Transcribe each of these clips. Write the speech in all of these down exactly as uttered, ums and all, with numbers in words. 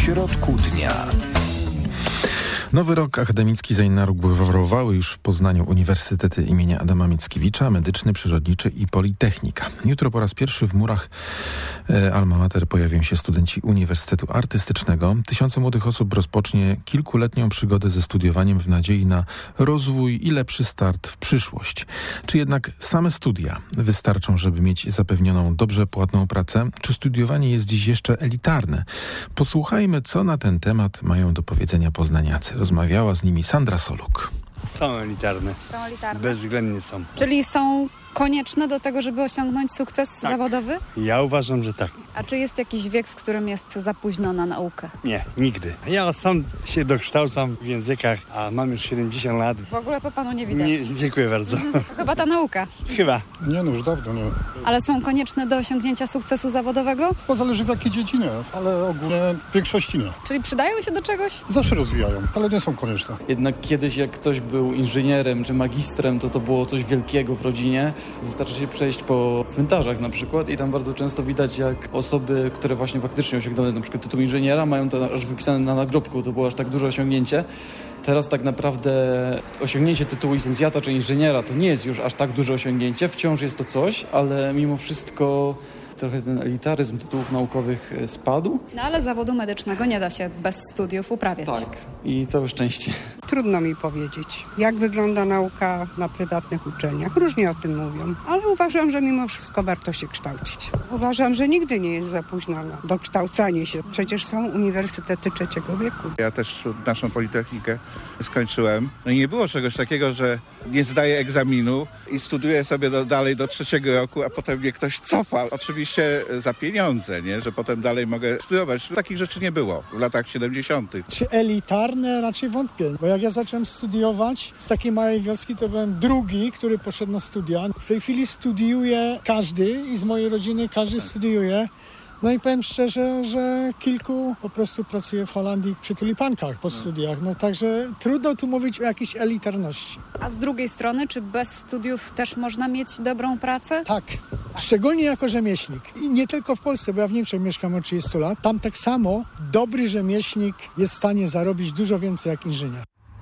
środku dnia. Nowy rok akademicki zainaugurowały już w Poznaniu uniwersytety imienia Adama Mickiewicza, Medyczny, Przyrodniczy i Politechnika. Jutro po raz pierwszy w murach e, Alma Mater pojawią się studenci Uniwersytetu Artystycznego. Tysiące młodych osób rozpocznie kilkuletnią przygodę ze studiowaniem w nadziei na rozwój i lepszy start w przyszłość. Czy jednak same studia wystarczą, żeby mieć zapewnioną dobrze płatną pracę? Czy studiowanie jest dziś jeszcze elitarne? Posłuchajmy, co na ten temat mają do powiedzenia poznaniacy. Rozmawiała z nimi Sandra Soluk. Są elitarne. Są elitarne. Bezwzględnie są. Czyli są konieczne do tego, żeby osiągnąć sukces tak. zawodowy? Ja uważam, że tak. A czy jest jakiś wiek, w którym jest za późno na naukę? Nie, nigdy. Ja sam się dokształcam w językach, a mam już siedemdziesiąt lat. W ogóle po panu nie widać. Nie, dziękuję bardzo. To chyba ta nauka. Chyba. Nie, no już dawno nie. Ale są konieczne do osiągnięcia sukcesu zawodowego? To zależy w jakiej dziedzinie, ale ogólnie w większości nie. Czyli przydają się do czegoś? Zawsze rozwijają, ale nie są konieczne. Jednak kiedyś jak ktoś był inżynierem czy magistrem, to to było coś wielkiego w rodzinie. Wystarczy się przejść po cmentarzach na przykład i tam bardzo często widać, jak osoby, które właśnie faktycznie osiągnęły na przykład tytuł inżyniera, mają to aż wypisane na nagrobku. To było aż tak duże osiągnięcie. Teraz tak naprawdę osiągnięcie tytułu licencjata czy inżyniera to nie jest już aż tak duże osiągnięcie. Wciąż jest to coś, ale mimo wszystko trochę ten elitaryzm tytułów naukowych spadł. No ale zawodu medycznego nie da się bez studiów uprawiać. Tak. I całe szczęście. Trudno mi powiedzieć, jak wygląda nauka na prywatnych uczelniach. Różnie o tym mówią, ale uważam, że mimo wszystko warto się kształcić. Uważam, że nigdy nie jest za późno na dokształcanie się. Przecież są uniwersytety trzeciego wieku. Ja też naszą Politechnikę skończyłem. No i nie było czegoś takiego, że nie zdaję egzaminu i studiuję sobie do, dalej do trzeciego roku, a potem mnie ktoś cofa. Oczywiście za pieniądze, nie? Że potem dalej mogę studiować. Takich rzeczy nie było w latach siedemdziesiątych. Czy elitarne? Raczej wątpię, bo jak ja zacząłem studiować z takiej małej wioski, to byłem drugi, który poszedł na studia. W tej chwili studiuje każdy i z mojej rodziny każdy studiuje. No i powiem szczerze, że kilku po prostu pracuje w Holandii przy tulipankach po studiach. No także trudno tu mówić o jakiejś elitarności. A z drugiej strony, czy bez studiów też można mieć dobrą pracę? Tak, szczególnie jako rzemieślnik. I nie tylko w Polsce, bo ja w Niemczech mieszkam od trzydziestu lat. Tam tak samo dobry rzemieślnik jest w stanie zarobić dużo więcej jak inżynier.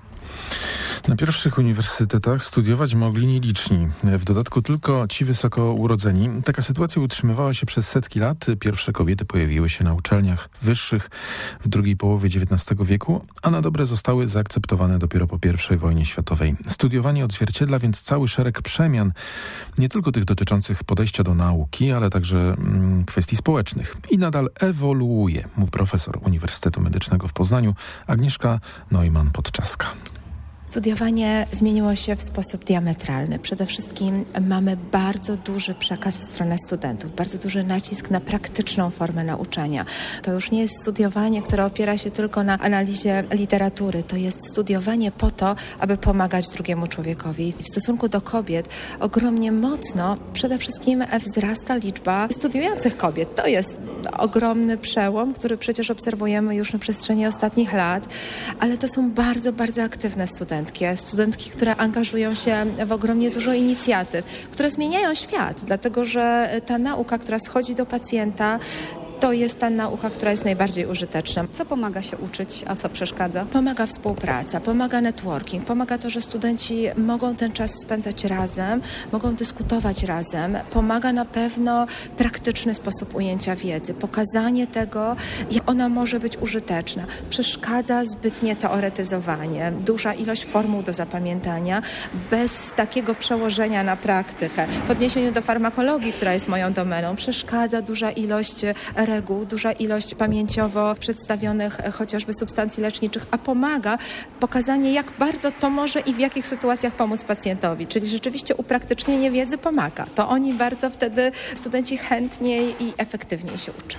Na pierwszych uniwersytetach studiować mogli nieliczni. W dodatku tylko ci wysoko urodzeni. Taka sytuacja utrzymywała się przez setki lat. Pierwsze kobiety pojawiły się na uczelniach wyższych w drugiej połowie dziewiętnastego wieku, a na dobre zostały zaakceptowane dopiero po pierwszej wojnie światowej. Studiowanie odzwierciedla więc cały szereg przemian, nie tylko tych dotyczących podejścia do nauki, ale także mm, kwestii społecznych. I nadal ewoluuje, mówi profesor Uniwersytetu Medycznego w Poznaniu Agnieszka Neumann-Podczaska. Studiowanie zmieniło się w sposób diametralny. Przede wszystkim mamy bardzo duży przekaz w stronę studentów, bardzo duży nacisk na praktyczną formę nauczania. To już nie jest studiowanie, które opiera się tylko na analizie literatury. To jest studiowanie po to, aby pomagać drugiemu człowiekowi. W stosunku do kobiet ogromnie mocno przede wszystkim wzrasta liczba studiujących kobiet. To jest ogromny przełom, który przecież obserwujemy już na przestrzeni ostatnich lat, ale to są bardzo, bardzo aktywne studentki. Studentki, które angażują się w ogromnie dużo inicjatyw, które zmieniają świat, dlatego że ta nauka, która schodzi do pacjenta, to jest ta nauka, która jest najbardziej użyteczna. Co pomaga się uczyć, a co przeszkadza? Pomaga współpraca, pomaga networking, pomaga to, że studenci mogą ten czas spędzać razem, mogą dyskutować razem. Pomaga na pewno praktyczny sposób ujęcia wiedzy, pokazanie tego, jak ona może być użyteczna. Przeszkadza zbytnie teoretyzowanie, duża ilość formuł do zapamiętania, bez takiego przełożenia na praktykę. W odniesieniu do farmakologii, która jest moją domeną, przeszkadza duża ilość reguł, duża ilość pamięciowo przedstawionych chociażby substancji leczniczych, a pomaga pokazanie, jak bardzo to może i w jakich sytuacjach pomóc pacjentowi. Czyli rzeczywiście upraktycznienie wiedzy pomaga. To oni bardzo wtedy, studenci chętniej i efektywniej się uczą.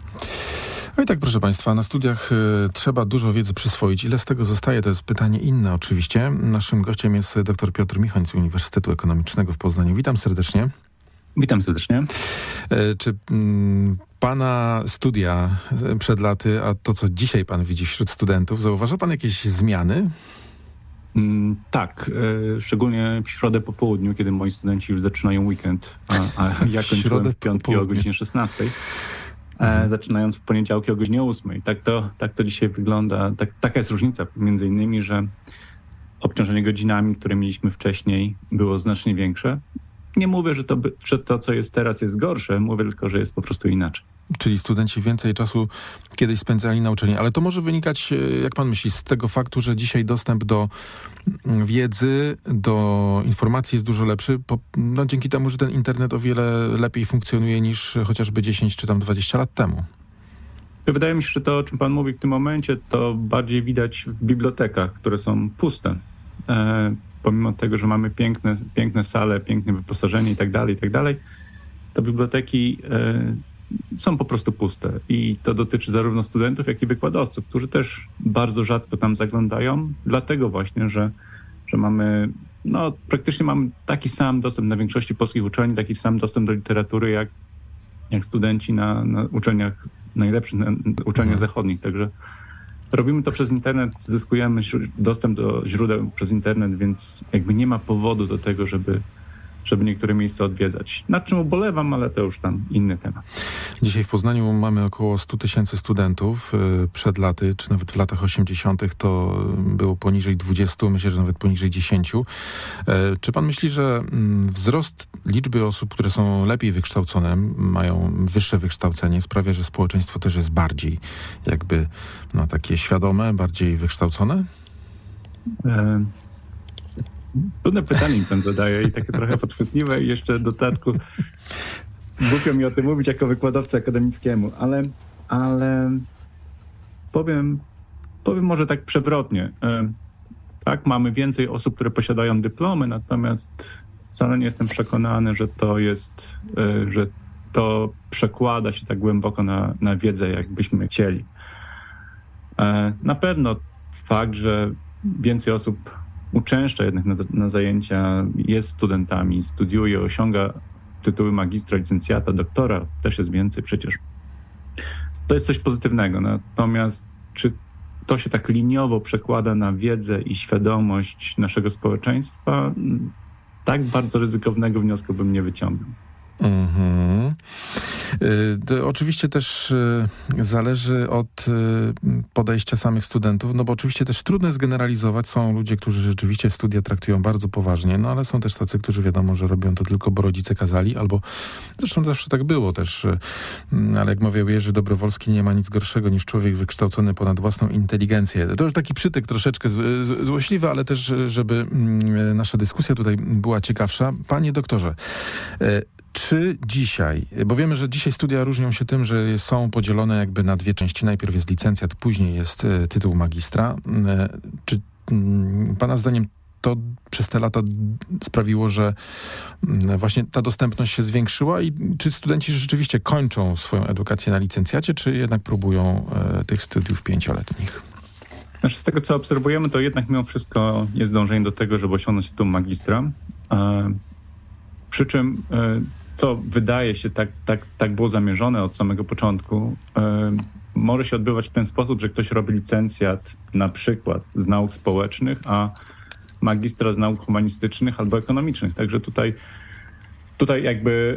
No i tak, proszę Państwa, na studiach y, trzeba dużo wiedzy przyswoić. Ile z tego zostaje, to jest pytanie inne oczywiście. Naszym gościem jest dr Piotr Michoń z Uniwersytetu Ekonomicznego w Poznaniu. Witam serdecznie. Witam serdecznie. Y, czy... Mm, Pana studia przed laty, a to, co dzisiaj pan widzi wśród studentów, zauważa pan jakieś zmiany? Mm, tak, e, szczególnie w środę po południu, kiedy moi studenci już zaczynają weekend, a, a ja kończyłem w piątki o godzinie szesnastej. mhm. zaczynając w poniedziałki o godzinie ósmej. Tak to, tak to dzisiaj wygląda. Tak, taka jest różnica między innymi, że obciążenie godzinami, które mieliśmy wcześniej, było znacznie większe. Nie mówię, że to, że to, co jest teraz, jest gorsze. Mówię tylko, że jest po prostu inaczej. Czyli studenci więcej czasu kiedyś spędzali na uczelni. Ale to może wynikać, jak pan myśli, z tego faktu, że dzisiaj dostęp do wiedzy, do informacji jest dużo lepszy, po, no, dzięki temu, że ten internet o wiele lepiej funkcjonuje niż chociażby dziesięć czy tam dwadzieścia lat temu. Wydaje mi się, że to, o czym pan mówi w tym momencie, to bardziej widać w bibliotekach, które są puste. E, pomimo tego, że mamy piękne, piękne sale, piękne wyposażenie i tak dalej, i tak dalej, to biblioteki e, są po prostu puste. I to dotyczy zarówno studentów, jak i wykładowców, którzy też bardzo rzadko tam zaglądają, dlatego właśnie, że, że mamy, no praktycznie mamy taki sam dostęp na większości polskich uczelni, taki sam dostęp do literatury, jak, jak studenci na, na uczelniach najlepszych, na uczelniach zachodnich. Także robimy to przez internet, zyskujemy dostęp do źródeł przez internet, więc jakby nie ma powodu do tego, żeby żeby niektóre miejsca odwiedzać. Nad czym ubolewam, ale to już tam inny temat. Dzisiaj w Poznaniu mamy około stu tysięcy studentów. Przed laty, czy nawet w latach osiemdziesiątych to było poniżej dwudziestu, myślę, że nawet poniżej dziesięciu. Czy pan myśli, że wzrost liczby osób, które są lepiej wykształcone, mają wyższe wykształcenie, sprawia, że społeczeństwo też jest bardziej jakby no, takie świadome, bardziej wykształcone? E- Trudne pytanie mi pan zadaje i takie trochę podchwytliwe i jeszcze w dodatku głupio mi o tym mówić jako wykładowcy akademickiemu, ale, ale powiem, powiem może tak przewrotnie. Tak, mamy więcej osób, które posiadają dyplomy, natomiast wcale nie jestem przekonany, że to jest, że to przekłada się tak głęboko na, na wiedzę, jak byśmy chcieli. Na pewno fakt, że więcej osób uczęszcza jednak na, na zajęcia, jest studentami, studiuje, osiąga tytuły magistra, licencjata, doktora, też jest więcej przecież. To jest coś pozytywnego. Natomiast czy to się tak liniowo przekłada na wiedzę i świadomość naszego społeczeństwa? Tak bardzo ryzykownego wniosku bym nie wyciągnął. Mhm. To oczywiście też zależy od podejścia samych studentów, no bo oczywiście też trudno jest generalizować. Są ludzie, którzy rzeczywiście studia traktują bardzo poważnie, no ale są też tacy, którzy wiadomo, że robią to tylko, bo rodzice kazali, albo zresztą zawsze tak było też, ale jak mawiał Jerzy Dobrowolski, nie ma nic gorszego niż człowiek wykształcony ponad własną inteligencję. To już taki przytyk troszeczkę złośliwy, ale też, żeby nasza dyskusja tutaj była ciekawsza. Panie doktorze, czy dzisiaj, bo wiemy, że dzisiaj studia różnią się tym, że są podzielone jakby na dwie części. Najpierw jest licencjat, później jest tytuł magistra. Czy pana zdaniem to przez te lata sprawiło, że właśnie ta dostępność się zwiększyła i czy studenci rzeczywiście kończą swoją edukację na licencjacie, czy jednak próbują tych studiów pięcioletnich? Znaczy z tego, co obserwujemy, to jednak mimo wszystko jest dążenie do tego, żeby osiągnąć tytuł magistra. Przy czym co wydaje się, tak, tak, tak było zamierzone od samego początku, może się odbywać w ten sposób, że ktoś robi licencjat na przykład z nauk społecznych, a magistra z nauk humanistycznych albo ekonomicznych. Także tutaj, tutaj jakby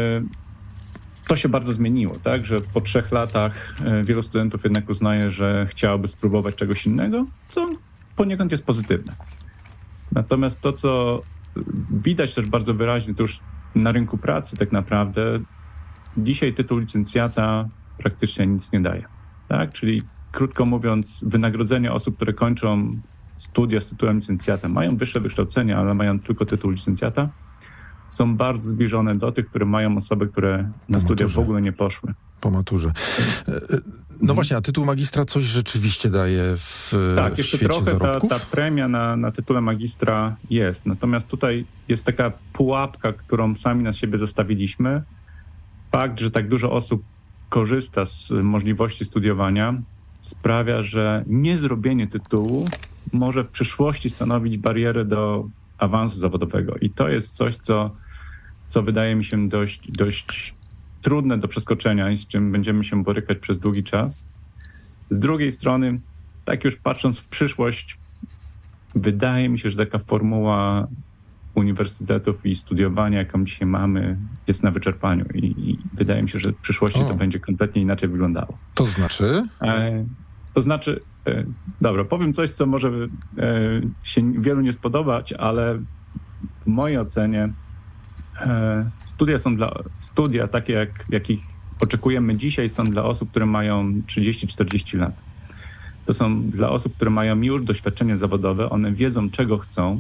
to się bardzo zmieniło, tak? Że po trzech latach wielu studentów jednak uznaje, że chciałoby spróbować czegoś innego, co poniekąd jest pozytywne. Natomiast to, co widać też bardzo wyraźnie, to już na rynku pracy tak naprawdę, dzisiaj tytuł licencjata praktycznie nic nie daje. Tak? Czyli krótko mówiąc, wynagrodzenie osób, które kończą studia z tytułem licencjata, mają wyższe wykształcenie, ale mają tylko tytuł licencjata, są bardzo zbliżone do tych, które mają osoby, które na studia w ogóle nie poszły. Po maturze. No właśnie, a tytuł magistra coś rzeczywiście daje w, tak, w jeszcze świecie trochę zarobków? Ta, ta premia na, na tytule magistra jest. Natomiast tutaj jest taka pułapka, którą sami na siebie zostawiliśmy. Fakt, że tak dużo osób korzysta z możliwości studiowania, sprawia, że niezrobienie tytułu może w przyszłości stanowić barierę do awansu zawodowego. I to jest coś, co, co wydaje mi się dość, dość trudne do przeskoczenia i z czym będziemy się borykać przez długi czas. Z drugiej strony, tak już patrząc w przyszłość, wydaje mi się, że taka formuła uniwersytetów i studiowania, jaką dzisiaj mamy, jest na wyczerpaniu i, i wydaje mi się, że w przyszłości o. to będzie kompletnie inaczej wyglądało. To znaczy? E, to znaczy, e, dobra, powiem coś, co może e, się wielu nie spodobać, ale w mojej ocenie e, studia są dla, studia takie, jak, jakich oczekujemy dzisiaj, są dla osób, które mają trzydzieści czterdzieści lat. To są dla osób, które mają już doświadczenie zawodowe, one wiedzą, czego chcą,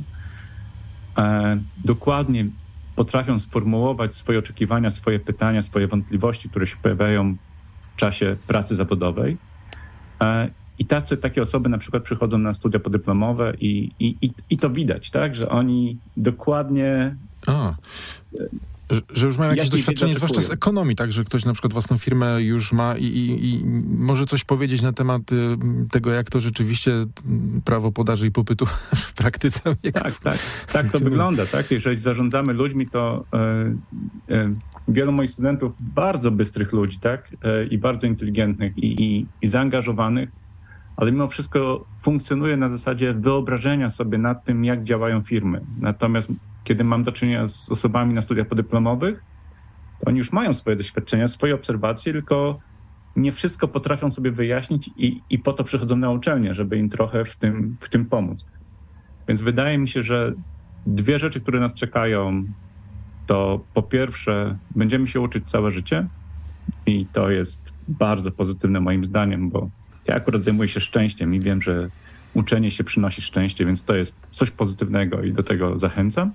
e, dokładnie potrafią sformułować swoje oczekiwania, swoje pytania, swoje wątpliwości, które się pojawiają w czasie pracy zawodowej. E, I tacy, takie osoby na przykład przychodzą na studia podyplomowe i, i, i, i to widać, tak, że oni dokładnie... A. Że, że już mają jakieś doświadczenie, zwłaszcza z ekonomii, tak, że ktoś na przykład własną firmę już ma i, i, i może coś powiedzieć na temat y, tego, jak to rzeczywiście prawo podaży i popytu w praktyce. Tak, tak, tak to wygląda, tak. Jeżeli zarządzamy ludźmi, to y, y, wielu moich studentów, bardzo bystrych ludzi, tak, y, i bardzo inteligentnych i, i, i zaangażowanych, ale mimo wszystko funkcjonuje na zasadzie wyobrażenia sobie nad tym, jak działają firmy. Natomiast kiedy mam do czynienia z osobami na studiach podyplomowych, to oni już mają swoje doświadczenia, swoje obserwacje, tylko nie wszystko potrafią sobie wyjaśnić i, i po to przychodzą na uczelnię, żeby im trochę w tym, w tym pomóc. Więc wydaje mi się, że dwie rzeczy, które nas czekają, to po pierwsze będziemy się uczyć całe życie i to jest bardzo pozytywne moim zdaniem, bo ja akurat zajmuję się szczęściem i wiem, że uczenie się przynosi szczęście, więc to jest coś pozytywnego i do tego zachęcam.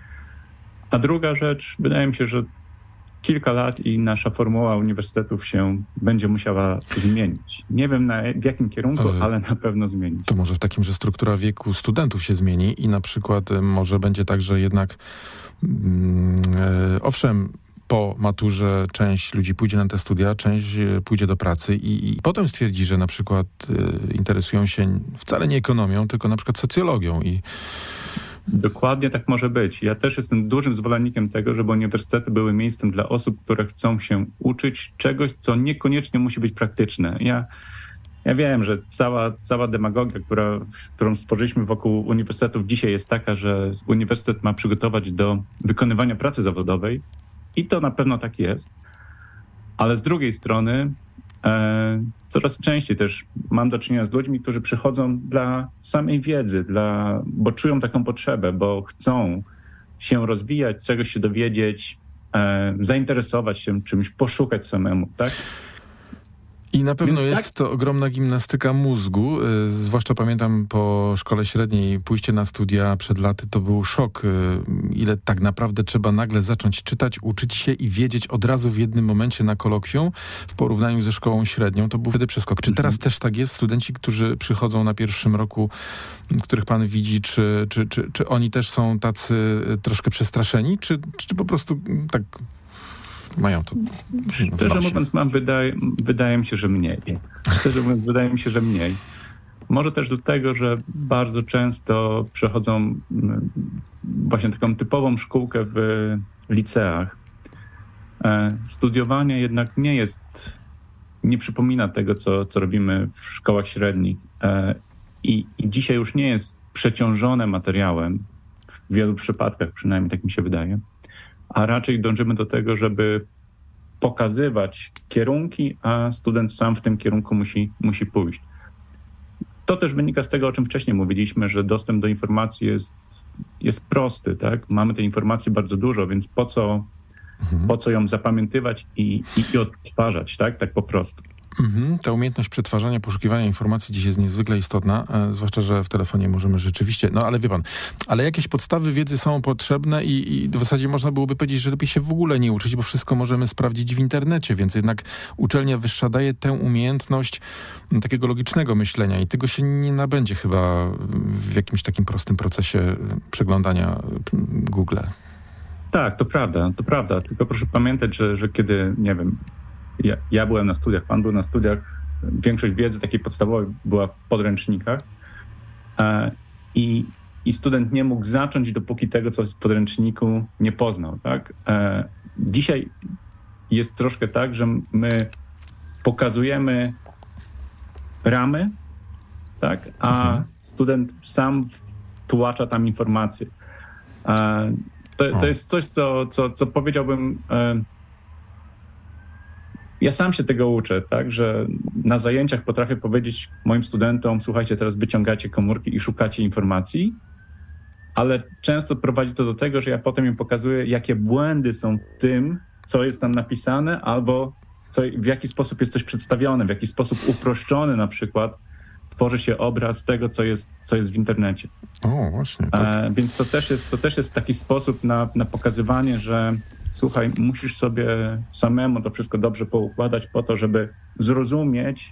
A druga rzecz, wydaje mi się, że kilka lat i nasza formuła uniwersytetów się będzie musiała zmienić. Nie wiem na, w jakim kierunku, ale, ale na pewno zmienić. To może w takim, że struktura wieku studentów się zmieni i na przykład może będzie tak, że jednak mm, e, owszem, po maturze część ludzi pójdzie na te studia, część pójdzie do pracy i, i potem stwierdzi, że na przykład y, interesują się wcale nie ekonomią, tylko na przykład socjologią. I dokładnie tak może być. Ja też jestem dużym zwolennikiem tego, żeby uniwersytety były miejscem dla osób, które chcą się uczyć czegoś, co niekoniecznie musi być praktyczne. Ja, ja wiem, że cała, cała demagogia, która, którą stworzyliśmy wokół uniwersytetów dzisiaj jest taka, że uniwersytet ma przygotować do wykonywania pracy zawodowej i to na pewno tak jest. Ale z drugiej strony e, coraz częściej też mam do czynienia z ludźmi, którzy przychodzą dla samej wiedzy, dla, bo czują taką potrzebę, bo chcą się rozwijać, czegoś się dowiedzieć, e, zainteresować się czymś, poszukać samemu, tak? I na pewno Więc jest tak, to ogromna gimnastyka mózgu, y, zwłaszcza pamiętam po szkole średniej pójście na studia przed laty to był szok, y, ile tak naprawdę trzeba nagle zacząć czytać, uczyć się i wiedzieć od razu w jednym momencie na kolokwium w porównaniu ze szkołą średnią. To był wtedy przeskok. Czy teraz też tak jest? Studenci, którzy przychodzą na pierwszym roku, których pan widzi, czy, czy, czy, czy oni też są tacy troszkę przestraszeni, czy, czy po prostu tak mają to? Szczerze mówiąc, mam, wydaje, wydaje mi się, że mniej. Szczerze mówiąc, wydaje mi się, że mniej. Może też dlatego, że bardzo często przechodzą właśnie taką typową szkółkę w liceach. Studiowanie jednak nie jest, nie przypomina tego, co, co robimy w szkołach średnich. I, I dzisiaj już nie jest przeciążone materiałem, w wielu przypadkach przynajmniej tak mi się wydaje, a raczej dążymy do tego, żeby pokazywać kierunki, a student sam w tym kierunku musi, musi pójść. To też wynika z tego, o czym wcześniej mówiliśmy, że dostęp do informacji jest, jest prosty, tak? Mamy tej informacji bardzo dużo, więc po co, mhm. po co ją zapamiętywać i, i, i odtwarzać, tak? Tak po prostu. Mhm. Ta umiejętność przetwarzania, poszukiwania informacji dziś jest niezwykle istotna, e, zwłaszcza, że w telefonie możemy rzeczywiście, no ale wie pan, ale jakieś podstawy wiedzy są potrzebne i, i w zasadzie można byłoby powiedzieć, że lepiej się w ogóle nie uczyć, bo wszystko możemy sprawdzić w internecie, więc jednak uczelnia wyższa daje tę umiejętność m, takiego logicznego myślenia i tego się nie nabędzie chyba w jakimś takim prostym procesie przeglądania Google. Tak, to prawda, to prawda, tylko proszę pamiętać, że, że kiedy, nie wiem, Ja, ja byłem na studiach, pan był na studiach, większość wiedzy takiej podstawowej była w podręcznikach e, i, i student nie mógł zacząć, dopóki tego, co jest w podręczniku, nie poznał. Tak? E, dzisiaj jest troszkę tak, że my pokazujemy ramy, tak? A mhm. student sam tłacza tam informacje. To, to jest coś, co, co, co powiedziałbym... Ja sam się tego uczę, tak, że na zajęciach potrafię powiedzieć moim studentom, słuchajcie, teraz wyciągacie komórki i szukacie informacji, ale często prowadzi to do tego, że ja potem im pokazuję, jakie błędy są w tym, co jest tam napisane, albo co, w jaki sposób jest coś przedstawione, w jaki sposób uproszczony na przykład tworzy się obraz tego, co jest, co jest w internecie. O, właśnie. Tak. E, więc to też jest, to też jest taki sposób na, na pokazywanie, że słuchaj, musisz sobie samemu to wszystko dobrze poukładać po to, żeby zrozumieć,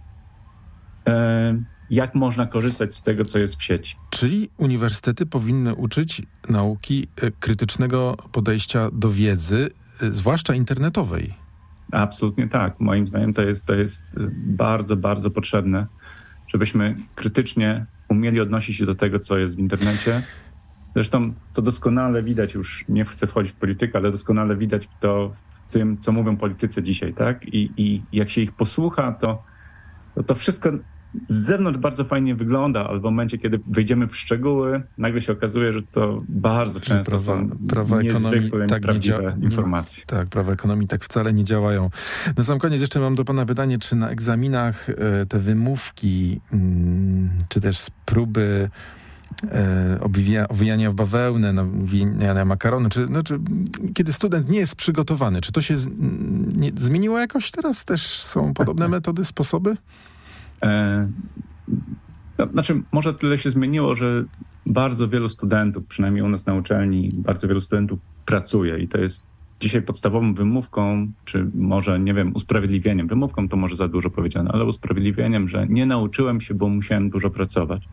e, jak można korzystać z tego, co jest w sieci. Czyli uniwersytety powinny uczyć nauki krytycznego podejścia do wiedzy, zwłaszcza internetowej. Absolutnie tak. Moim zdaniem to jest, to jest bardzo, bardzo potrzebne, żebyśmy krytycznie umieli odnosić się do tego, co jest w internecie. Zresztą to doskonale widać, już nie chcę wchodzić w politykę, ale doskonale widać to w tym, co mówią politycy dzisiaj, tak? I, i jak się ich posłucha, to, to to wszystko z zewnątrz bardzo fajnie wygląda, ale w momencie, kiedy wejdziemy w szczegóły, nagle się okazuje, że to bardzo często prawa, są prawa ekonomii tak nie dzia- informacje. Tak, prawa ekonomii tak wcale nie działają. Na sam koniec jeszcze mam do pana pytanie, czy na egzaminach te wymówki, czy też próby Obwija, owijania w bawełnę, owijania makaronu, czy, no, czy kiedy student nie jest przygotowany, czy to się z, nie, zmieniło jakoś teraz? Też są podobne metody, sposoby? E, no, znaczy, może tyle się zmieniło, że bardzo wielu studentów, przynajmniej u nas na uczelni, bardzo wielu studentów pracuje i to jest dzisiaj podstawową wymówką, czy może, nie wiem, usprawiedliwieniem. Wymówką to może za dużo powiedziane, ale usprawiedliwieniem, że nie nauczyłem się, bo musiałem dużo pracować.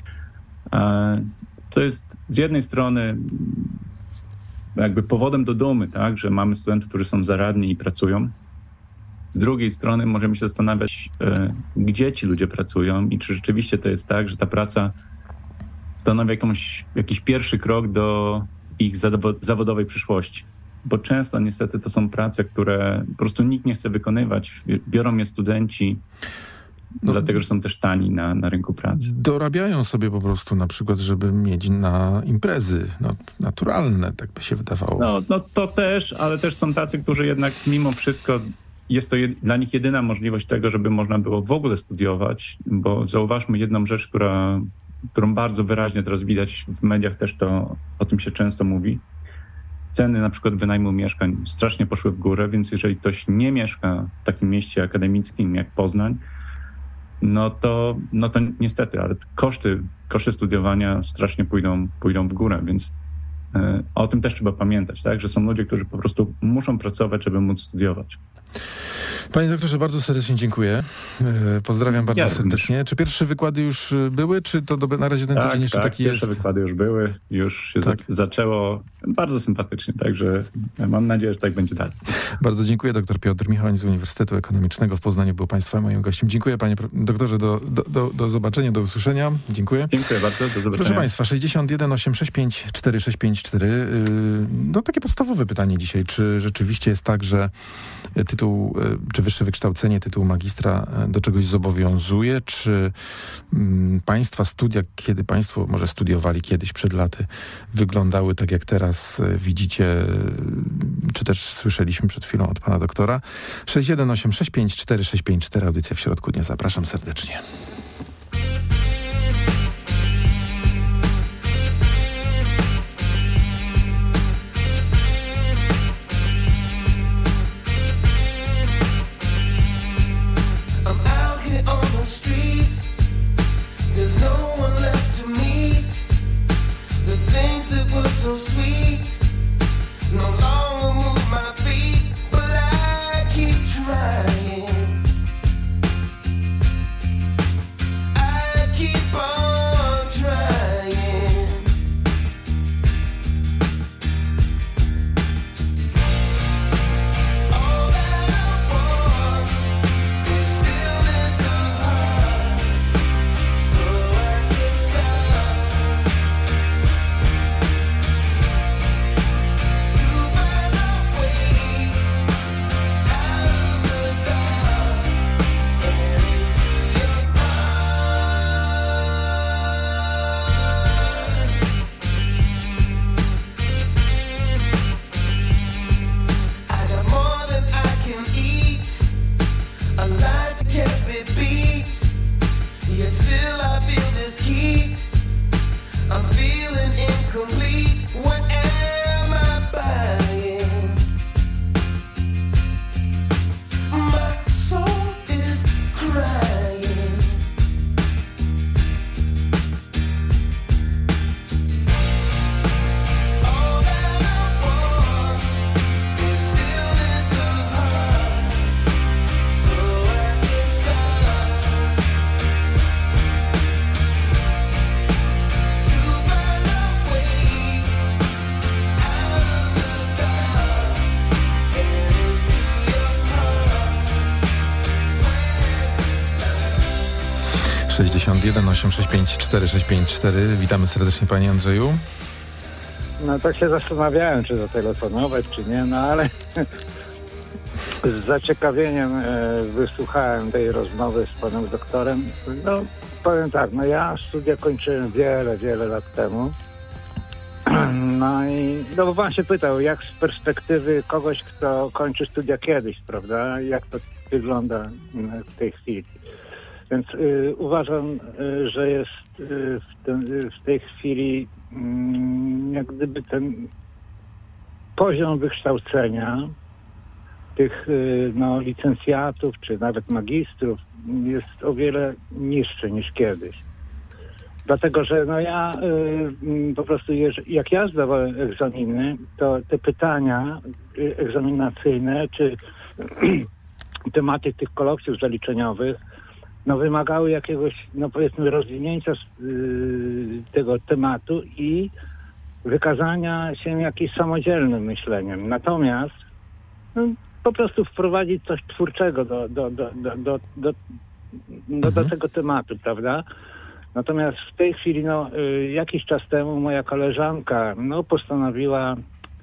Co jest z jednej strony jakby powodem do dumy, tak, że mamy studentów, którzy są zaradni i pracują. Z drugiej strony możemy się zastanawiać, gdzie ci ludzie pracują i czy rzeczywiście to jest tak, że ta praca stanowi jakąś, jakiś pierwszy krok do ich zawodowej przyszłości. Bo często niestety to są prace, które po prostu nikt nie chce wykonywać. Biorą je studenci, No, dlatego, że są też tani na, na rynku pracy. Dorabiają sobie po prostu na przykład, żeby mieć na imprezy no, naturalne, tak by się wydawało. No, no to też, ale też są tacy, którzy jednak mimo wszystko jest to jed, dla nich jedyna możliwość tego, żeby można było w ogóle studiować, bo zauważmy jedną rzecz, która, którą bardzo wyraźnie teraz widać w mediach, też to o tym się często mówi. Ceny na przykład wynajmu mieszkań strasznie poszły w górę, więc jeżeli ktoś nie mieszka w takim mieście akademickim jak Poznań, no to, no to niestety, ale koszty, koszty studiowania strasznie pójdą, pójdą w górę, więc y, o tym też trzeba pamiętać, tak? Że są ludzie, którzy po prostu muszą pracować, żeby móc studiować. Panie doktorze, bardzo serdecznie dziękuję. Pozdrawiam bardzo ja serdecznie. Również. Czy pierwsze wykłady już były, czy to do, na razie ten tak, tydzień jeszcze tak, taki jest? pierwsze wykłady już były, już się tak. za, zaczęło bardzo sympatycznie, także mam nadzieję, że tak będzie dalej. Bardzo dziękuję. Doktor Piotr Michał z Uniwersytetu Ekonomicznego w Poznaniu był Państwa moim gościem. Dziękuję panie doktorze, do, do, do, do zobaczenia, do usłyszenia. Dziękuję. Dziękuję bardzo, do zobaczenia. Proszę Państwa, sześćdziesiąt jeden osiemset sześćdziesiąt pięć czterysta sześćdziesiąt pięć cztery. No takie podstawowe pytanie dzisiaj. Czy rzeczywiście jest tak, że tytuł, czy wyższe wykształcenie, tytuł magistra do czegoś zobowiązuje? Czy mm, Państwa studia, kiedy Państwo może studiowali kiedyś przed laty, wyglądały tak jak teraz widzicie, czy też słyszeliśmy przed chwilą od Pana doktora? sześć jeden osiem sześć pięć cztery sześć pięć cztery, audycja w środku dnia. Zapraszam serdecznie. So sweet, no longer move my feet, but I keep trying. I keep on trying. All that I want is stillness of heart, so I can stop. can't be beat. Yet still I feel this heat. I'm feeling incomplete. What am I buying? My soul is crying. All that I want is stillness of heart, so I can start to find a way out of the dark and into your heart. sześćdziesiąt jeden osiemset sześćdziesiąt pięć cztery sześć pięć cztery. Witamy serdecznie, panie Andrzeju. No tak się zastanawiałem, czy zatelefonować, czy nie, no ale z zaciekawieniem e, wysłuchałem tej rozmowy z panem doktorem. No powiem tak, no ja studia kończyłem wiele, wiele lat temu. No i no bo pan się pytał, jak z perspektywy kogoś, kto kończy studia kiedyś, prawda, jak to wygląda mm, w tej chwili. Więc y, uważam, y, że jest y, w, ten, y, w tej chwili y, jak gdyby ten poziom wykształcenia tych y, no, licencjatów czy nawet magistrów jest o wiele niższy niż kiedyś. Dlatego, że no ja y, po prostu, jeż, jak ja zdawałem egzaminy, to te pytania y, egzaminacyjne czy tematy tych kolokwiów zaliczeniowych no wymagały jakiegoś, no powiedzmy, rozwinięcia yy, tego tematu i wykazania się jakimś samodzielnym myśleniem. Natomiast no, po prostu wprowadzić coś twórczego do, do, do, do, do, do, do, do tego tematu, prawda? Natomiast w tej chwili, no yy, jakiś czas temu moja koleżanka, no postanowiła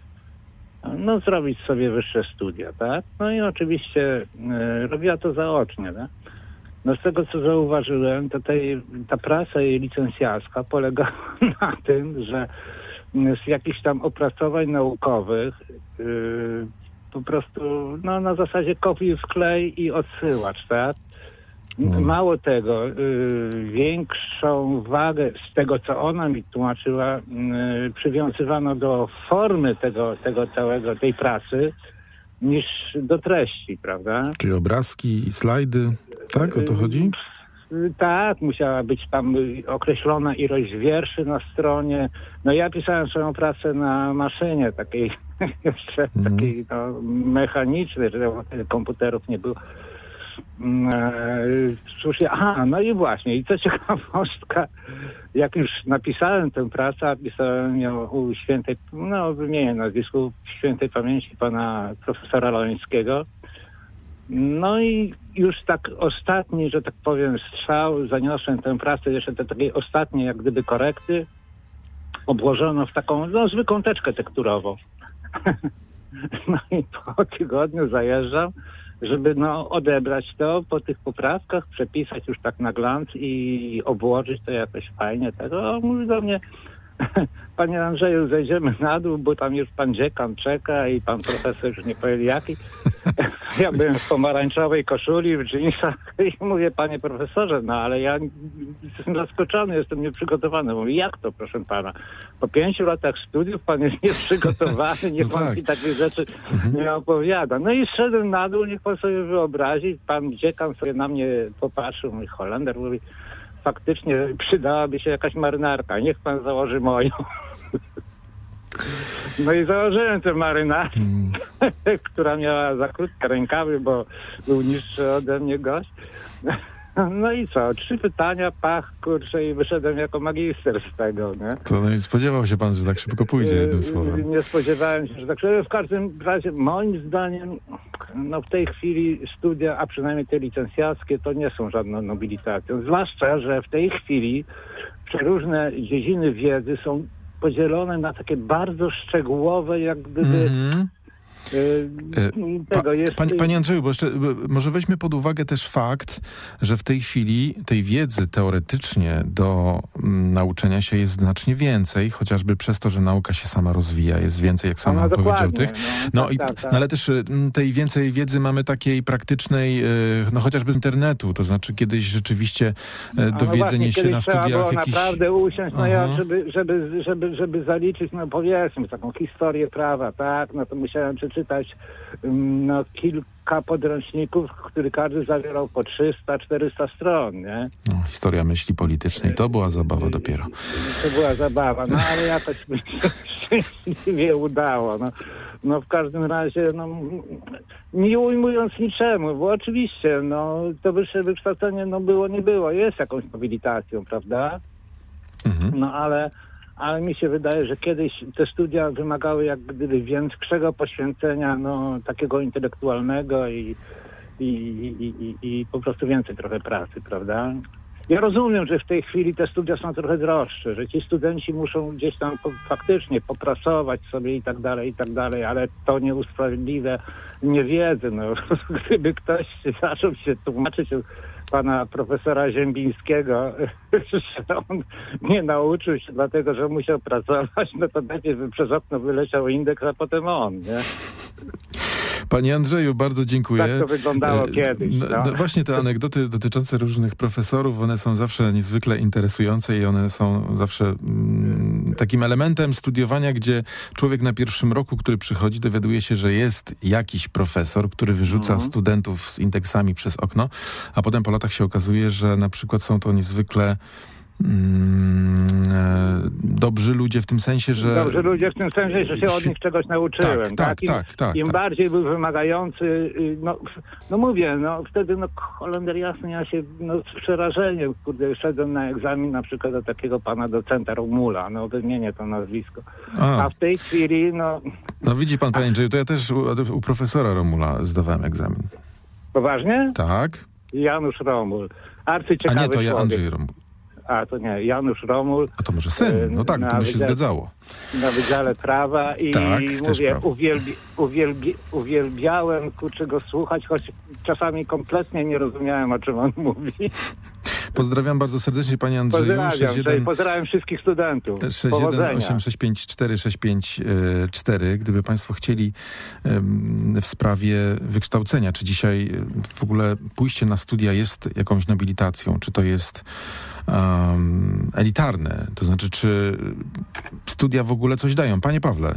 no zrobić sobie wyższe studia, tak? No i oczywiście yy, robiła to zaocznie, tak? No z tego, co zauważyłem, to tej, ta praca jej licencjacka polega na tym, że z jakichś tam opracowań naukowych yy, po prostu no, na zasadzie kopiuj wklej i odsyłacz, tak? Mm. Mało tego, yy, większą wagę z tego, co ona mi tłumaczyła, yy, przywiązywano do formy tego, tego całego, tej pracy, niż do treści, prawda? Czyli obrazki i slajdy, tak? O to chodzi? Yy, tak, musiała być tam określona ilość wierszy na stronie. No ja pisałem swoją pracę na maszynie takiej jeszcze mm. takiej no, mechanicznej, że komputerów nie było. Słusznie, aha, no i właśnie, i co ciekawostka, jak już napisałem tę pracę, pisałem ją u świętej, no wymienię nazwisku świętej pamięci pana profesora Lońskiego. No i już tak ostatni, że tak powiem, strzał, zaniosłem tę pracę, jeszcze te takiej ostatniej, jak gdyby korekty, obłożono w taką, no zwykłą teczkę tekturową. No i po tygodniu zajeżdżam, żeby no odebrać to po tych poprawkach, przepisać już tak na glans i obłożyć to jakoś fajnie. Tego mówi do mnie, panie Andrzeju, zejdziemy na dół, bo tam już pan dziekan czeka i pan profesor już nie powiedział jaki. Ja byłem w pomarańczowej koszuli, w dżinsach i mówię, panie profesorze, no ale ja jestem zaskoczony, jestem nieprzygotowany. Mówię, jak to, proszę pana? Po pięciu latach studiów pan jest nieprzygotowany, niech pan mi takie rzeczy nie opowiada. No i zszedłem na dół, niech pan sobie wyobrazi, pan dziekan sobie na mnie popatrzył, mój Holender mówi, faktycznie przydałaby się jakaś marynarka, niech pan założy moją. No i założyłem tę marynarkę, mm. która miała za krótkie rękawy, bo był niższy ode mnie gość. No i co? Trzy pytania, pach, kurczę, i wyszedłem jako magister z tego, nie? To no i spodziewał się pan, że tak szybko pójdzie, jednym słowem. Nie spodziewałem się, że tak szybko. W każdym razie, moim zdaniem, no w tej chwili studia, a przynajmniej te licencjackie, to nie są żadną nobilitacją. Zwłaszcza, że w tej chwili przeróżne dziedziny wiedzy są podzielone na takie bardzo szczegółowe, jak gdyby... Mm-hmm. Tego pa, jest... panie, panie Andrzeju, bo jeszcze może weźmy pod uwagę też fakt, że w tej chwili tej wiedzy teoretycznie do m, nauczenia się jest znacznie więcej, chociażby przez to, że nauka się sama rozwija, jest więcej, jak sam no, pan powiedział, tych. No, no, no, tak, i, tak, tak. no ale też m, tej więcej wiedzy mamy takiej praktycznej, no chociażby z internetu, to znaczy kiedyś rzeczywiście e, dowiedzenie no się na studiach trzeba było jakiś... naprawdę usiąść, no Aha. ja, żeby, żeby, żeby, żeby zaliczyć, no powiedzmy, taką historię prawa, tak, no to musiałem przeczytać no, kilka podręczników, który każdy zawierał po trzysta czterysta stron, nie? No, historia myśli politycznej, to była zabawa dopiero. To była zabawa, no ale jakoś mi się szczęśliwie udało, no. No w każdym razie, no nie ujmując niczemu, bo oczywiście, no to wyższe wykształcenie, no było, nie było, jest jakąś nobilitacją, prawda? Mhm. No ale, ale mi się wydaje, że kiedyś te studia wymagały jak gdyby większego poświęcenia, no takiego intelektualnego i, i, i, i, i po prostu więcej trochę pracy, prawda? Ja rozumiem, że w tej chwili te studia są trochę droższe, że ci studenci muszą gdzieś tam po, faktycznie popracować sobie i tak dalej, i tak dalej, ale to nie usprawiedliwia niewiedzy. No, gdyby ktoś zaczął się tłumaczyć pana profesora Ziembińskiego, że on nie nauczył się dlatego, że musiał pracować, no to najpierw by przez okno wyleciał indeks, a potem on, nie? Panie Andrzeju, bardzo dziękuję. Tak to wyglądało kiedyś. No, No. no właśnie te anegdoty dotyczące różnych profesorów, one są zawsze niezwykle interesujące i one są zawsze mm, takim elementem studiowania, gdzie człowiek na pierwszym roku, który przychodzi, dowiaduje się, że jest jakiś profesor, który wyrzuca Mhm. studentów z indeksami przez okno, a potem po latach się okazuje, że na przykład są to niezwykle Mm, e, dobrzy ludzie w tym sensie, że... Dobrzy ludzie w tym sensie, że się od nich czegoś nauczyłem. Tak, tak, Im, tak, tak, Im tak. bardziej był wymagający, y, no, no mówię, no wtedy no Holender jasny, ja się no, z przerażeniem, kurde, szedłem na egzamin na przykład do takiego pana docenta Romula, no wymienię to nazwisko. A. A w tej chwili, no... No widzi pan, panie Andrzeju, to ja też u, u profesora Romula zdawałem egzamin. Poważnie? Tak. Janusz Romul. A Arcyciekawy nie, to ja człowiek. Andrzej Romul. A to nie, Janusz Romul. A to może syn? No tak, na to by się wydziale- zgadzało. Na Wydziale Prawa i Tak, też mówię, prawo. uwielbi, uwielbi, uwielbiałem kurczę go słuchać, choć czasami kompletnie nie rozumiałem, o czym on mówi. Pozdrawiam bardzo serdecznie, panie Andrzeju. Pozdrawiam, cześć, pozdrawiam wszystkich studentów. sześć jeden Powodzenia. osiem sześć pięć cztery sześć pięć cztery. Gdyby państwo chcieli em, w sprawie wykształcenia, czy dzisiaj w ogóle pójście na studia jest jakąś nobilitacją, czy to jest um, elitarne, to znaczy, czy studia w ogóle coś dają? Panie Pawle.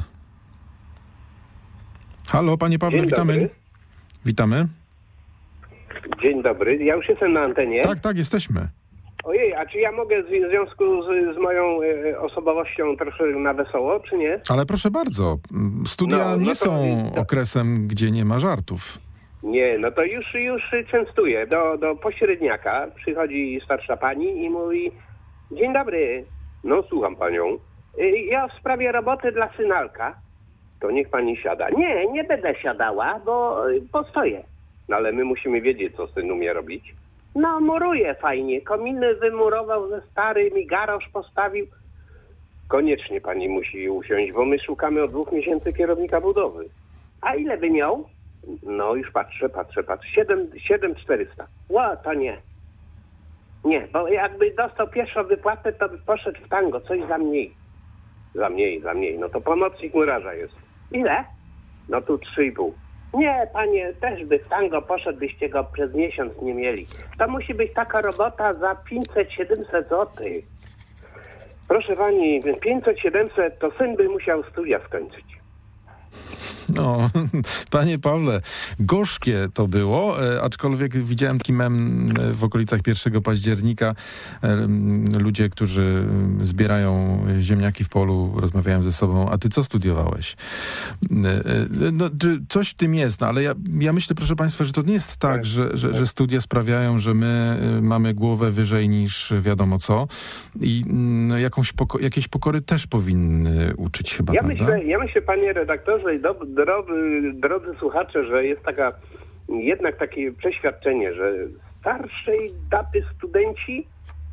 Halo, panie Pawle, Dzień witamy. dobry. Witamy. Dzień dobry, ja już jestem na antenie. Tak, tak, jesteśmy. Ojej, a czy ja mogę w związku z, z moją e, osobowością troszkę na wesoło, czy nie? Ale proszę bardzo, studia No, no nie to- są to- okresem, gdzie nie ma żartów. Nie, no to już, już częstuję. Do, do pośredniaka przychodzi starsza pani i mówi: dzień dobry. No, słucham panią. Y, Ja w sprawie roboty dla synalka. To niech pani siada. Nie, nie będę siadała, bo y, postoję. No ale my musimy wiedzieć, co syn umie robić. No, muruje fajnie. Kominy wymurował ze starymi, garoż postawił. Koniecznie pani musi usiąść, bo my szukamy od dwóch miesięcy kierownika budowy. A ile by miał? No już patrzę, patrzę, patrzę. siedem czterysta. Ła, to nie. Nie, bo jakby dostał pierwszą wypłatę, to by poszedł w tango, coś za mniej. Za mniej, za mniej. No to pomocnik murarza jest. Ile? No tu trzy i pół. Nie, panie, też by w tango poszedł, byście go przez miesiąc nie mieli. To musi być taka robota za pięćset siedemset złotych. Proszę pani, pięćset siedemset to syn by musiał studia skończyć. No, panie Pawle, gorzkie to było, e, aczkolwiek widziałem taki mem e, w okolicach pierwszego października. E, m, ludzie, którzy m, zbierają ziemniaki w polu, rozmawiają ze sobą, a ty co studiowałeś? E, e, no, czy coś w tym jest, no, ale ja, ja myślę, proszę państwa, że to nie jest tak, że, że, że studia sprawiają, że my e, mamy głowę wyżej niż wiadomo co i m, jakąś poko- jakieś pokory też powinny uczyć chyba, Ja prawda? myślę, ja myślę, panie redaktorze i do, drodzy, drodzy słuchacze, że jest taka jednak takie przeświadczenie, że starszej daty studenci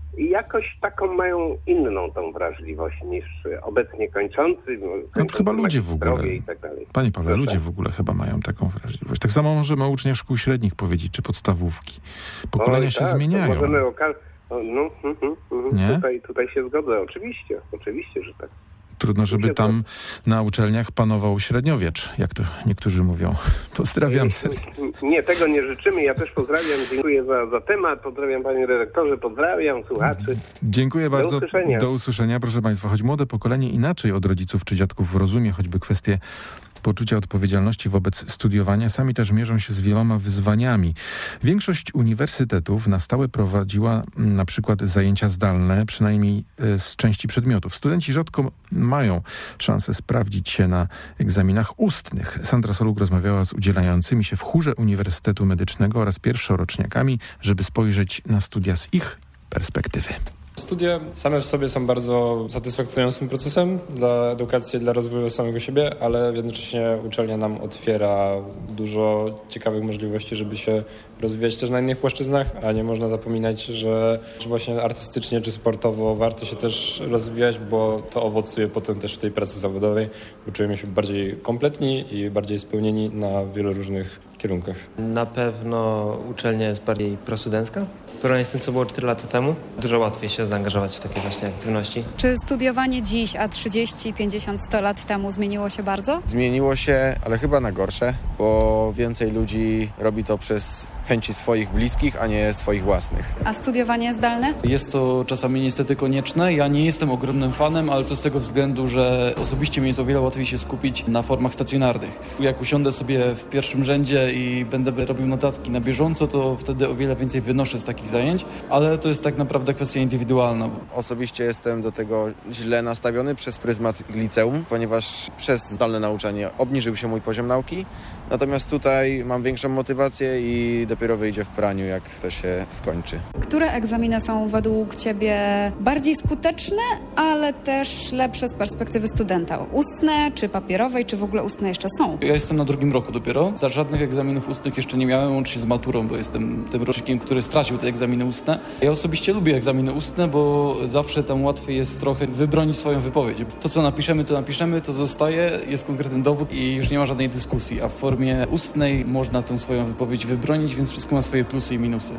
i jakoś taką mają inną tą wrażliwość niż obecnie kończący. No to chyba ludzie w ogóle, i tak dalej. Panie Pawle, Proszę? ludzie w ogóle chyba mają taką wrażliwość. Tak samo możemy o uczniach szkół średnich powiedzieć, czy podstawówki. Pokolenia Oj, się tak, zmieniają. Możemy oka- no, no, mhm, mhm. Nie? Tutaj, tutaj się zgodzę, oczywiście, oczywiście, że tak. Trudno, żeby tam na uczelniach panował średniowiecz, jak to niektórzy mówią. Pozdrawiam serdecznie. Nie, tego nie życzymy. Ja też pozdrawiam, dziękuję za, za temat. Pozdrawiam panie redaktorze, pozdrawiam słuchaczy. Dziękuję bardzo. Do usłyszenia. Do usłyszenia, proszę państwa. Choć młode pokolenie inaczej od rodziców czy dziadków rozumie choćby kwestie poczucia odpowiedzialności wobec studiowania, sami też mierzą się z wieloma wyzwaniami. Większość uniwersytetów na stałe prowadziła na przykład zajęcia zdalne, przynajmniej z części przedmiotów. Studenci rzadko mają szansę sprawdzić się na egzaminach ustnych. Sandra Soluk rozmawiała z udzielającymi się w chórze Uniwersytetu Medycznego oraz pierwszoroczniakami, żeby spojrzeć na studia z ich perspektywy. Studia same w sobie są bardzo satysfakcjonującym procesem dla edukacji, dla rozwoju samego siebie, ale jednocześnie uczelnia nam otwiera dużo ciekawych możliwości, żeby się rozwijać też na innych płaszczyznach, a nie można zapominać, że właśnie artystycznie czy sportowo warto się też rozwijać, bo to owocuje potem też w tej pracy zawodowej, bo czujemy się bardziej kompletni i bardziej spełnieni na wielu różnych kierunkach. Na pewno uczelnia jest bardziej prostudencka. W porównaniu z tym, co było cztery lata temu, dużo łatwiej się zaangażować w takie właśnie aktywności. Czy studiowanie dziś, a trzydzieści, pięćdziesiąt, sto lat temu zmieniło się bardzo? Zmieniło się, ale chyba na gorsze, bo więcej ludzi robi to przez chęci swoich bliskich, a nie swoich własnych. A studiowanie zdalne? Jest to czasami niestety konieczne. Ja nie jestem ogromnym fanem, ale to z tego względu, że osobiście mi jest o wiele łatwiej się skupić na formach stacjonarnych. Jak usiądę sobie w pierwszym rzędzie i będę robił notatki na bieżąco, to wtedy o wiele więcej wynoszę z takich zajęć, ale to jest tak naprawdę kwestia indywidualna. Osobiście jestem do tego źle nastawiony przez pryzmat liceum, ponieważ przez zdalne nauczanie obniżył się mój poziom nauki, natomiast tutaj mam większą motywację i dopiero wyjdzie w praniu, jak to się skończy. Które egzaminy są według Ciebie bardziej skuteczne, ale też lepsze z perspektywy studenta? Ustne, czy papierowej, czy w ogóle ustne jeszcze są? Ja jestem na drugim roku dopiero. Za żadnych egzaminów ustnych jeszcze nie miałem, łącznie z maturą, bo jestem tym rocznikiem, który stracił te egzaminy ustne. Ja osobiście lubię egzaminy ustne, bo zawsze tam łatwiej jest trochę wybronić swoją wypowiedź. To, co napiszemy, to napiszemy, to zostaje, jest konkretny dowód i już nie ma żadnej dyskusji, a w formie ustnej można tę swoją wypowiedź wybronić, więc wszystko ma swoje plusy i minusy.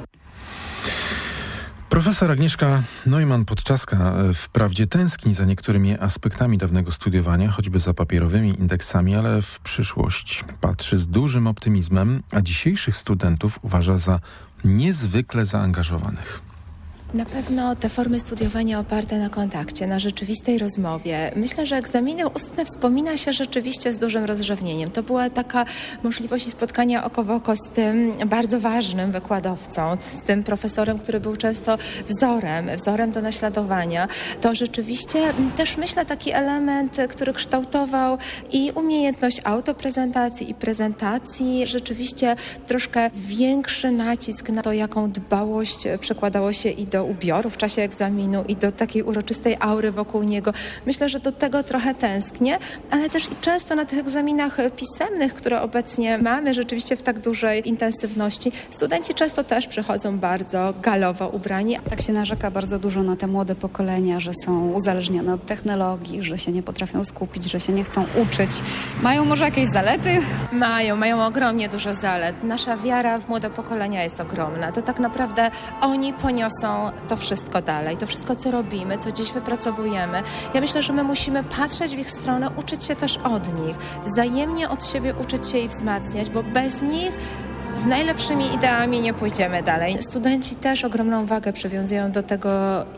Profesor Agnieszka Neumann-Podczaska wprawdzie tęskni za niektórymi aspektami dawnego studiowania, choćby za papierowymi indeksami, ale w przyszłość patrzy z dużym optymizmem, a dzisiejszych studentów uważa za niezwykle zaangażowanych. Na pewno te formy studiowania oparte na kontakcie, na rzeczywistej rozmowie. Myślę, że egzaminy ustne wspomina się rzeczywiście z dużym rozrzewnieniem. To była taka możliwość spotkania oko w oko z tym bardzo ważnym wykładowcą, z tym profesorem, który był często wzorem, wzorem do naśladowania. To rzeczywiście też myślę taki element, który kształtował i umiejętność autoprezentacji i prezentacji. Rzeczywiście troszkę większy nacisk na to, jaką dbałość przekładało się i do do ubioru w czasie egzaminu i do takiej uroczystej aury wokół niego. Myślę, że do tego trochę tęsknię, ale też i często na tych egzaminach pisemnych, które obecnie mamy rzeczywiście w tak dużej intensywności, studenci często też przychodzą bardzo galowo ubrani. Tak się narzeka bardzo dużo na te młode pokolenia, że są uzależnione od technologii, że się nie potrafią skupić, że się nie chcą uczyć. Mają może jakieś zalety? Mają, mają ogromnie dużo zalet. Nasza wiara w młode pokolenia jest ogromna. To tak naprawdę oni poniosą to wszystko dalej, to wszystko, co robimy, co dziś wypracowujemy. Ja myślę, że my musimy patrzeć w ich stronę, uczyć się też od nich, wzajemnie od siebie uczyć się i wzmacniać, bo bez nich z najlepszymi ideami nie pójdziemy dalej. Studenci też ogromną wagę przywiązują do tego,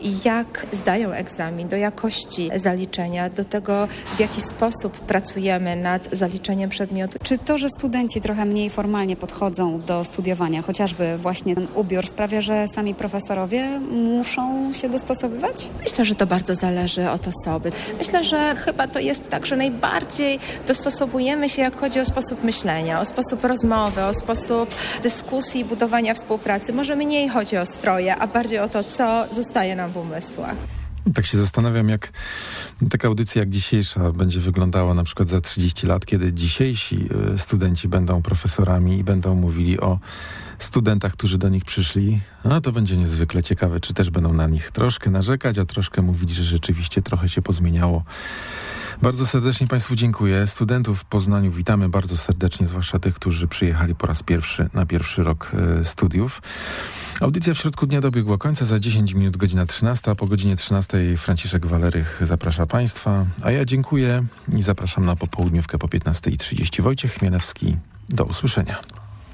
jak zdają egzamin, do jakości zaliczenia, do tego, w jaki sposób pracujemy nad zaliczeniem przedmiotu. Czy to, że studenci trochę mniej formalnie podchodzą do studiowania, chociażby właśnie ten ubiór, sprawia, że sami profesorowie muszą się dostosowywać? Myślę, że to bardzo zależy od osoby. Myślę, że chyba to jest tak, że najbardziej dostosowujemy się, jak chodzi o sposób myślenia, o sposób rozmowy, o sposób dyskusji, budowania współpracy. Może mniej chodzi o stroje, a bardziej o to, co zostaje nam w umysłach. Tak się zastanawiam, jak taka audycja jak dzisiejsza będzie wyglądała na przykład za trzydzieści lat, kiedy dzisiejsi studenci będą profesorami i będą mówili o studentach, którzy do nich przyszli. No to będzie niezwykle ciekawe, czy też będą na nich troszkę narzekać, a troszkę mówić, że rzeczywiście trochę się pozmieniało. Bardzo serdecznie Państwu dziękuję. Studentów w Poznaniu witamy bardzo serdecznie, zwłaszcza tych, którzy przyjechali po raz pierwszy na pierwszy rok y, studiów. Audycja w środku dnia dobiegła końca. Za dziesięć minut godzina trzynasta, a po godzinie trzynastej Franciszek Walerych zaprasza Państwa. A ja dziękuję i zapraszam na popołudniówkę po piętnastej trzydzieści. Wojciech Chmielewski. Do usłyszenia.